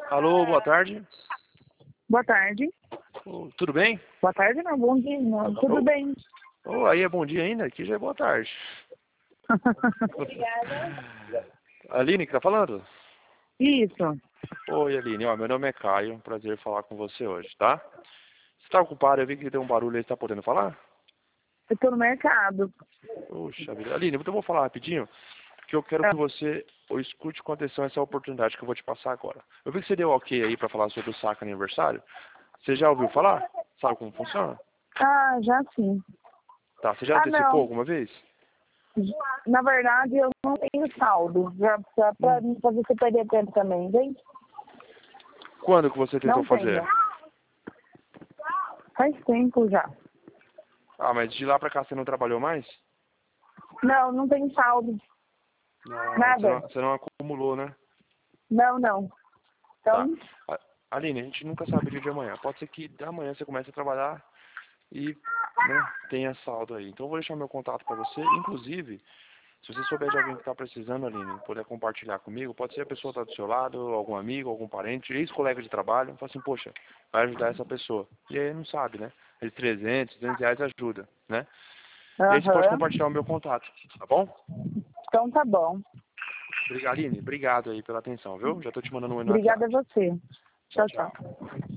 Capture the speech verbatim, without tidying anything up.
Alô, boa tarde. Boa tarde. Oh, tudo bem? Boa tarde, não. Bom dia, não. Tudo Oh. bem. Oh, aí é bom dia ainda? Aqui já é boa tarde. Aline que tá falando? Isso. Oi, Aline. Ó, meu nome é Caio. Prazer falar com você hoje, tá? Você tá ocupado? Eu vi que tem um barulho aí. Você tá podendo falar? Eu tô no mercado. Puxa vida. Aline, então eu vou falar rapidinho, que eu quero Ah, que você ou escute com atenção essa oportunidade que eu vou te passar agora. Eu vi que você deu ok aí pra falar sobre o saque aniversário. Você já ouviu falar? Sabe como funciona? ah, já sim. Tá, você já Ah, antecipou não. alguma vez? Na verdade, eu não tenho saldo. Já, já pra Hum. não fazer você perder tempo também, gente. Quando que você tentou Não fazer? tenho. Faz tempo já. Ah, mas de lá pra cá você não trabalhou mais? Não, não tenho saldo. Não, você não, Nada. você não acumulou, né? Não, não. Tá. Então, A- Aline, a gente nunca sabe o dia de amanhã. Pode ser que amanhã você comece a trabalhar e, né, tenha saldo aí. Então eu vou deixar meu contato pra você. Inclusive, se você souber de alguém que tá precisando, Aline, puder compartilhar comigo, pode ser a pessoa que tá do seu lado, algum amigo, algum parente, ex-colega de trabalho, fala assim, poxa, vai ajudar essa pessoa. E aí não sabe, né? De trezentos, duzentos reais ajuda, né? E aí você pode aham. compartilhar o meu contato, tá bom? Então tá bom. Obrigado, Aline. Obrigado aí pela atenção, viu? Já tô te mandando um oi no Obrigada WhatsApp. a você. Tchau, Tchau, tchau. tchau.